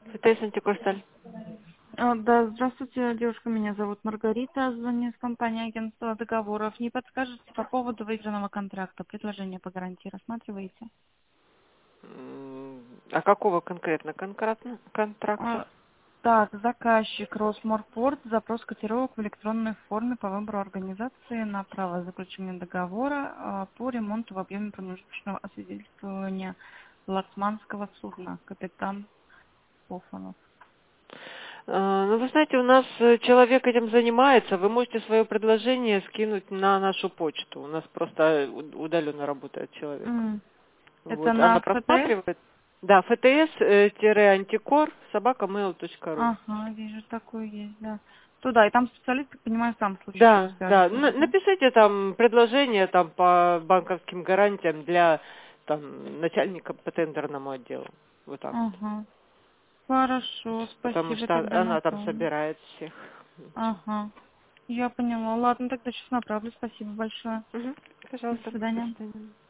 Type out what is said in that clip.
ФТС Антикурсталь. Да, здравствуйте, девушка, меня зовут Маргарита, звоню с компании агентства договоров. Не подскажете по поводу выигранного контракта, предложение по гарантии рассматриваете? А какого контракта? А, Так, заказчик Росморпорт, запрос котировок в электронной форме по выбору организации на право заключения договора по ремонту в объеме промежуточного освидетельствования лацманского судна, капитан Пофанов. Ну, вы знаете, у нас человек этим занимается. Вы можете свое предложение скинуть на нашу почту. У нас просто удаленно работает человек. Это Вот, на она ФТС? просматривает. Да, fts-антикор @mail.ru. Ага, вижу, такой есть, да. Туда, и там специалист, так понимаю, сам в случае чего Да, да. свяжется уже, да? Напишите там предложение там по банковским гарантиям для там начальника по тендерному отделу. Вот так вот. Ага. Хорошо, Потому спасибо, что тогда она там направлю. собирает всех. Ага. Я поняла. Ладно, тогда сейчас направлю. Спасибо большое. Угу. До Пожалуйста, до свидания. свидания.